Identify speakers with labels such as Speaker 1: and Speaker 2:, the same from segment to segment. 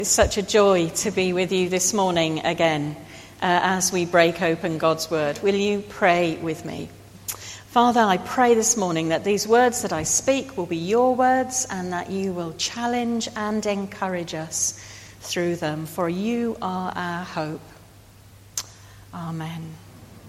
Speaker 1: It's such a joy to be with you this morning again as we break open God's Word. Will you pray with me? Father, I pray this morning that these words that I speak will be your words and that you will challenge and encourage us through them, for you are our hope. Amen.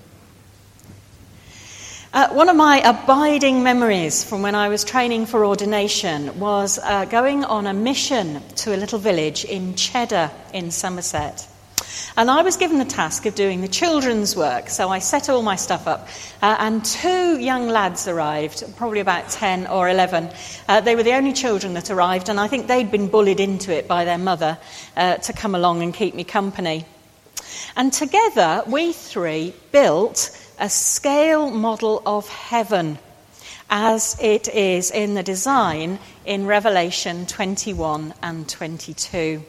Speaker 1: One of my abiding memories from when I was training for ordination was going on a mission to a little village in Cheddar in Somerset. And I was given the task of doing the children's work, so I set all my stuff up. And two young lads arrived, probably about 10 or 11. They were the only children that arrived, and I think they'd been bullied into it by their mother to come along and keep me company. And together, we three built a scale model of heaven as it is in the design in Revelation 21 and 22.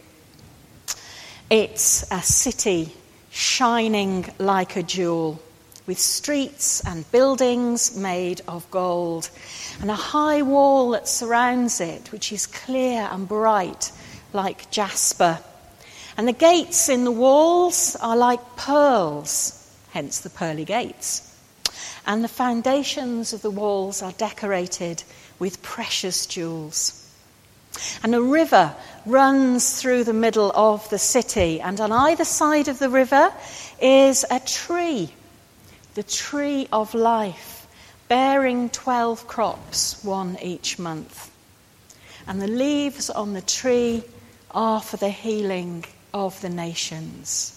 Speaker 1: It's a city shining like a jewel, with streets and buildings made of gold, and a high wall that surrounds it, which is clear and bright like jasper. And the gates in the walls are like pearls, hence the pearly gates. And the foundations of the walls are decorated with precious jewels. And a river runs through the middle of the city, and on either side of the river is a tree, the tree of life, bearing 12 crops, one each month. And the leaves on the tree are for the healing of the nations.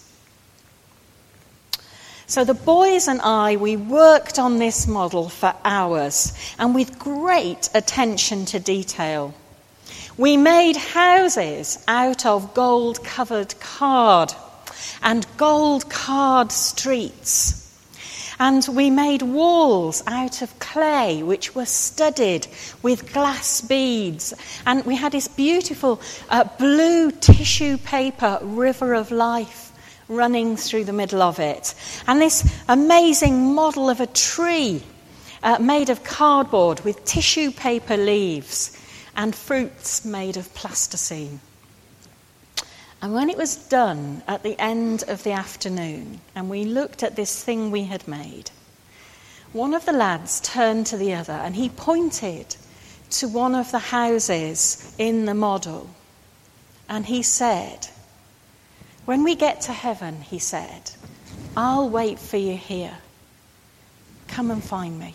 Speaker 1: So the boys and I, we worked on this model for hours, and with great attention to detail. We made houses out of gold-covered card and gold-card streets. And we made walls out of clay, which were studded with glass beads. And we had this beautiful blue tissue paper river of life running through the middle of it. And this amazing model of a tree made of cardboard with tissue paper leaves and fruits made of plasticine. And when it was done at the end of the afternoon, and we looked at this thing we had made, one of the lads turned to the other and he pointed to one of the houses in the model. And he said, "When we get to heaven," he said, "I'll wait for you here. Come and find me."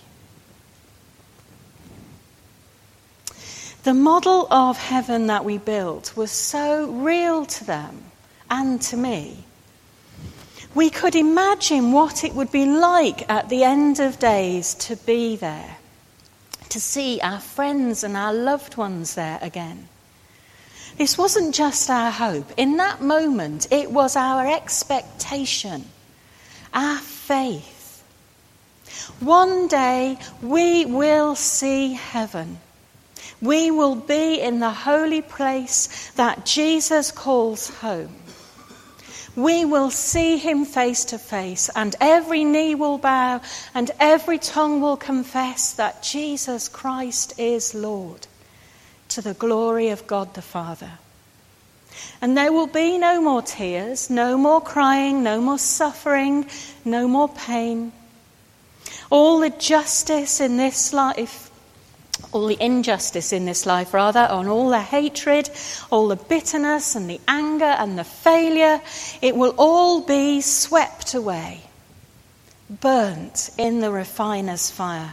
Speaker 1: The model of heaven that we built was so real to them and to me. We could imagine what it would be like at the end of days to be there, to see our friends and our loved ones there again. This wasn't just our hope. In that moment, it was our expectation, our faith. One day we will see heaven. We will be in the holy place that Jesus calls home. We will see him face to face, and every knee will bow and every tongue will confess that Jesus Christ is Lord, to the glory of God the Father. And there will be no more tears, no more crying, no more suffering, no more pain. All the justice in this life, all the injustice in this life, and all the hatred, all the bitterness and the anger and the failure, it will all be swept away, burnt in the refiner's fire.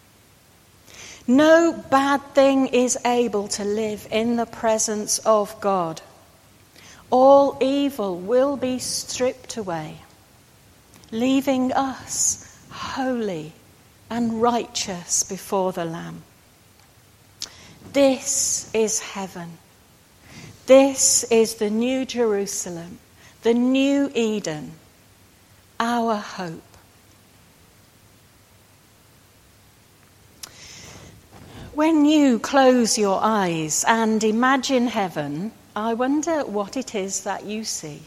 Speaker 1: No bad thing is able to live in the presence of God. All evil will be stripped away, leaving us holy and righteous before the Lamb. This is heaven. This is the new Jerusalem, the new Eden, our hope. When you close your eyes and imagine heaven, I wonder what it is that you see.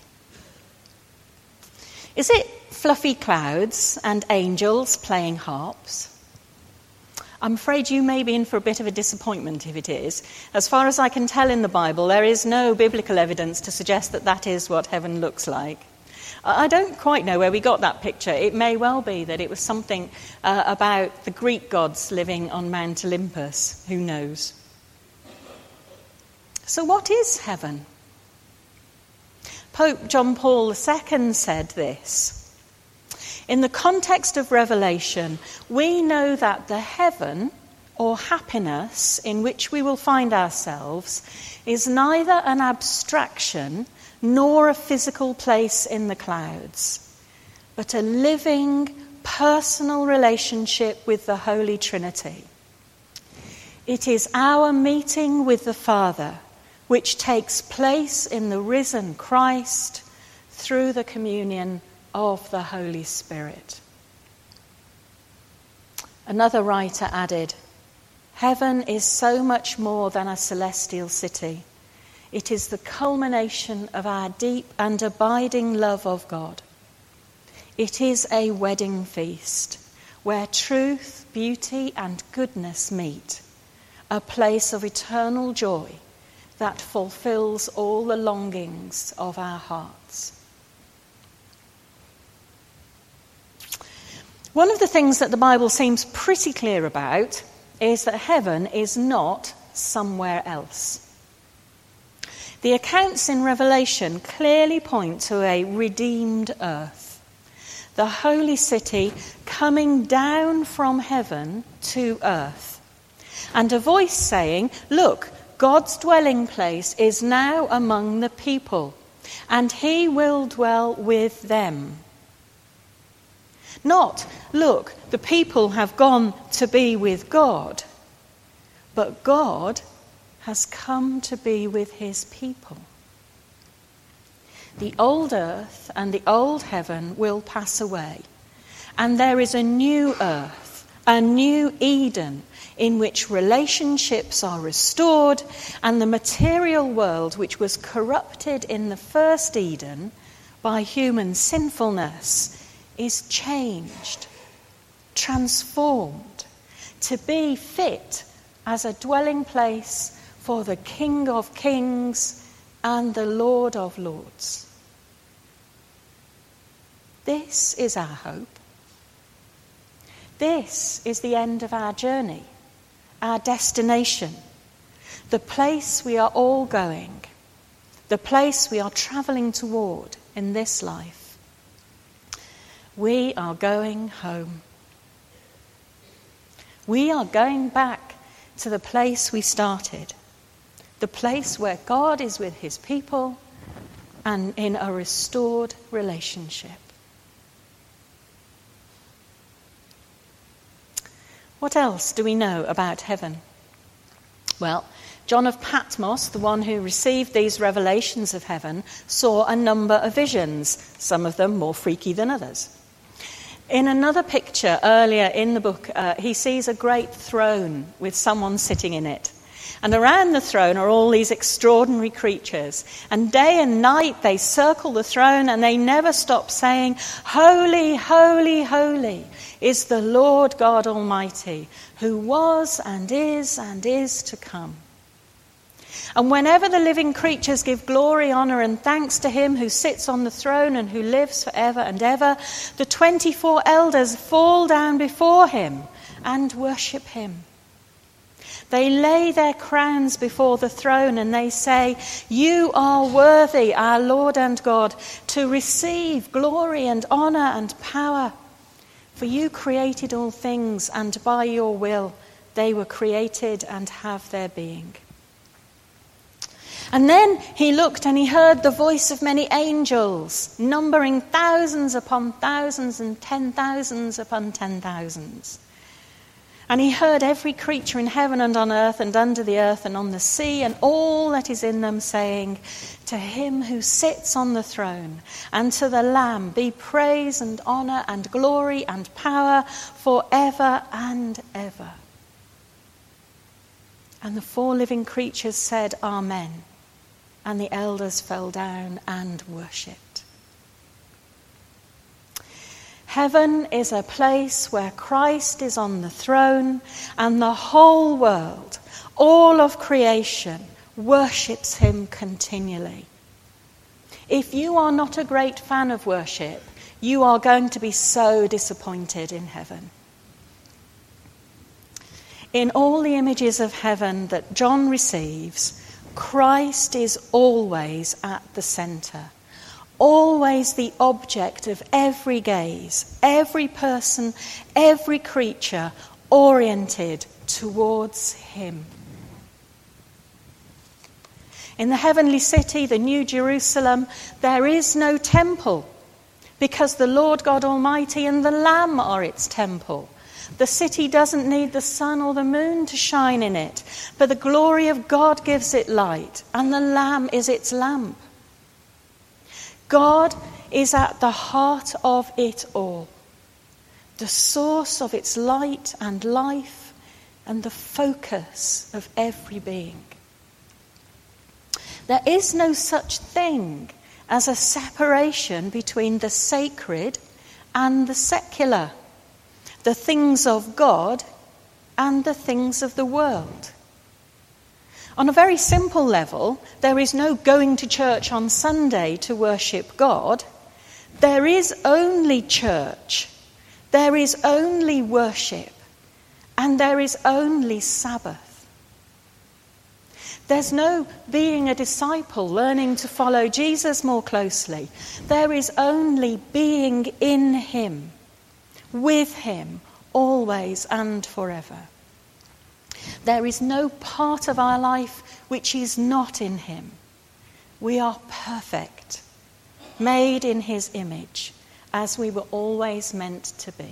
Speaker 1: Is it fluffy clouds and angels playing harps? I'm afraid you may be in for a bit of a disappointment if it is. As far as I can tell in the Bible, there is no biblical evidence to suggest that that is what heaven looks like. I don't quite know where we got that picture. It may well be that it was something about the Greek gods living on Mount Olympus. Who knows? So what is heaven? Pope John Paul II said this: in the context of Revelation, we know that the heaven, or happiness, in which we will find ourselves, is neither an abstraction nor a physical place in the clouds, but a living, personal relationship with the Holy Trinity. It is our meeting with the Father, which takes place in the risen Christ through the communion of the Holy Spirit. Another writer added, heaven is so much more than a celestial city. It is the culmination of our deep and abiding love of God. It is a wedding feast where truth, beauty, and goodness meet, a place of eternal joy that fulfills all the longings of our hearts. One of the things that the Bible seems pretty clear about is that heaven is not somewhere else. The accounts in Revelation clearly point to a redeemed earth, the holy city coming down from heaven to earth, and a voice saying, look, God's dwelling place is now among the people, and he will dwell with them. Not, look, the people have gone to be with God, but God has come to be with his people. The old earth and the old heaven will pass away, and there is a new earth, a new Eden, in which relationships are restored, and the material world, which was corrupted in the first Eden by human sinfulness, is changed, transformed, to be fit as a dwelling place for the King of Kings and the Lord of Lords. This is our hope. This is the end of our journey, our destination, the place we are all going, the place we are travelling toward in this life. We are going home. We are going back to the place we started, the place where God is with his people and in a restored relationship. What else do we know about heaven? Well, John of Patmos, the one who received these revelations of heaven, saw a number of visions, some of them more freaky than others. In another picture earlier in the book, he sees a great throne with someone sitting in it. And around the throne are all these extraordinary creatures. And day and night they circle the throne and they never stop saying, "Holy, holy, holy is the Lord God Almighty, who was and is to come." And whenever the living creatures give glory, honour and thanks to him who sits on the throne and who lives forever and ever, the 24 elders fall down before him and worship him. They lay their crowns before the throne and they say, "You are worthy, our Lord and God, to receive glory and honour and power. For you created all things, and by your will they were created and have their being." And then he looked and he heard the voice of many angels, numbering thousands upon thousands and 10,000s upon 10,000s. And he heard every creature in heaven and on earth and under the earth and on the sea and all that is in them saying, "To him who sits on the throne and to the Lamb be praise and honour and glory and power forever and ever." And the 4 living creatures said, "Amen." And the elders fell down and worshipped. Heaven is a place where Christ is on the throne and the whole world, all of creation, worships him continually. If you are not a great fan of worship, you are going to be so disappointed in heaven. In all the images of heaven that John receives, Christ is always at the centre, always the object of every gaze, every person, every creature oriented towards him. In the heavenly city, the New Jerusalem, there is no temple because the Lord God Almighty and the Lamb are its temple. The city doesn't need the sun or the moon to shine in it, but the glory of God gives it light, and the Lamb is its lamp. God is at the heart of it all, the source of its light and life, and the focus of every being. There is no such thing as a separation between the sacred and the secular, the things of God and the things of the world. On a very simple level, there is no going to church on Sunday to worship God. There is only church, there is only worship, and there is only Sabbath. There's no being a disciple, learning to follow Jesus more closely. There is only being in him, with him, always and forever. There is no part of our life which is not in him. We are perfect, made in his image, as we were always meant to be.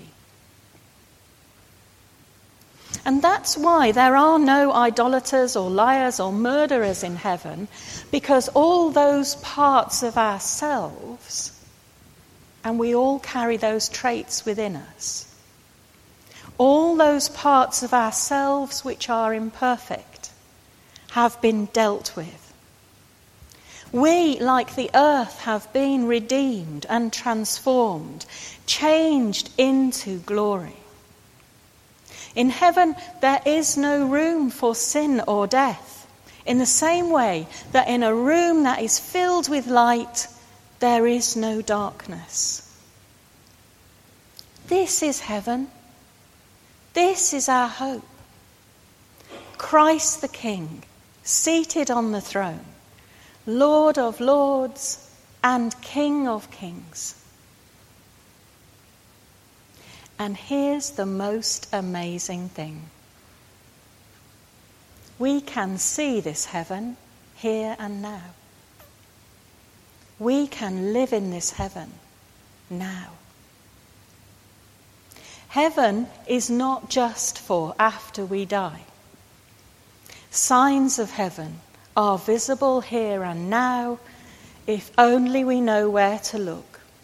Speaker 1: And that's why there are no idolaters or liars or murderers in heaven, because all those parts of ourselves, and we all carry those traits within us, all those parts of ourselves which are imperfect have been dealt with. We, like the earth, have been redeemed and transformed, changed into glory. In heaven, there is no room for sin or death, in the same way that in a room that is filled with light, there is no darkness. This is heaven. This is our hope. Christ the King, seated on the throne, Lord of lords and King of kings. And here's the most amazing thing. We can see this heaven here and now. We can live in this heaven now. Heaven is not just for after we die. Signs of heaven are visible here and now, if only we know where to look.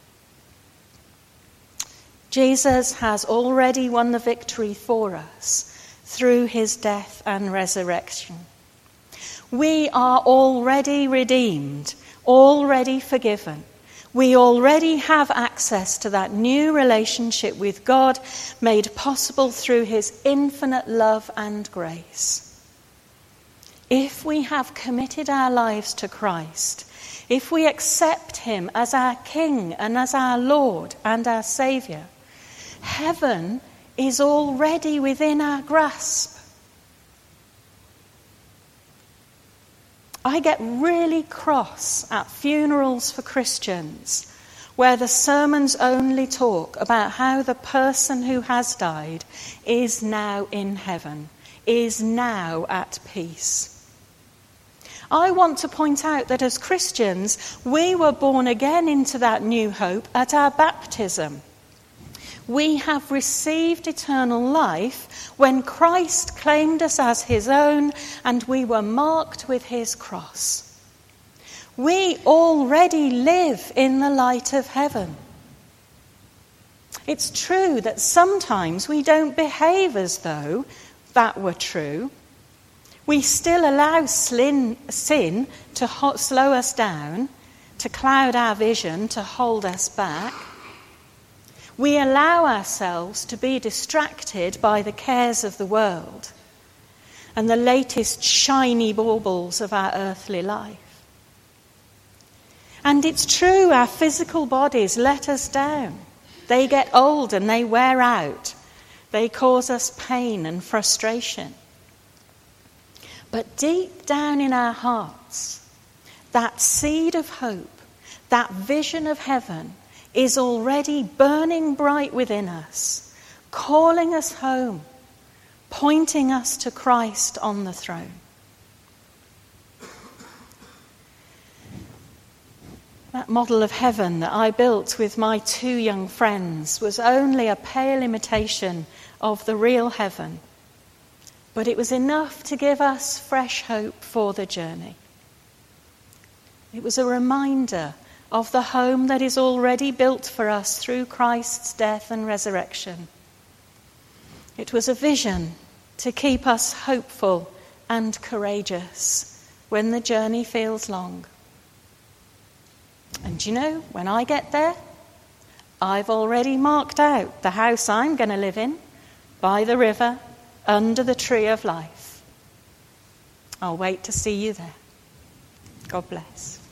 Speaker 1: Jesus has already won the victory for us through his death and resurrection. We are already redeemed, already forgiven. We already have access to that new relationship with God made possible through his infinite love and grace. If we have committed our lives to Christ, if we accept him as our King and as our Lord and our Saviour, heaven is already within our grasp. I get really cross at funerals for Christians where the sermons only talk about how the person who has died is now in heaven, is now at peace. I want to point out that as Christians, we were born again into that new hope at our baptism. We have received eternal life when Christ claimed us as his own and we were marked with his cross. We already live in the light of heaven. It's true that sometimes we don't behave as though that were true. We still allow sin to slow us down, to cloud our vision, to hold us back. We allow ourselves to be distracted by the cares of the world and the latest shiny baubles of our earthly life. And it's true, our physical bodies let us down. They get old and they wear out. They cause us pain and frustration. But deep down in our hearts, that seed of hope, that vision of heaven is already burning bright within us, calling us home, pointing us to Christ on the throne. That model of heaven that I built with my 2 young friends was only a pale imitation of the real heaven, but it was enough to give us fresh hope for the journey. It was a reminder of the home that is already built for us through Christ's death and resurrection. It was a vision to keep us hopeful and courageous when the journey feels long. And you know, when I get there, I've already marked out the house I'm going to live in, by the river, under the tree of life. I'll wait to see you there. God bless.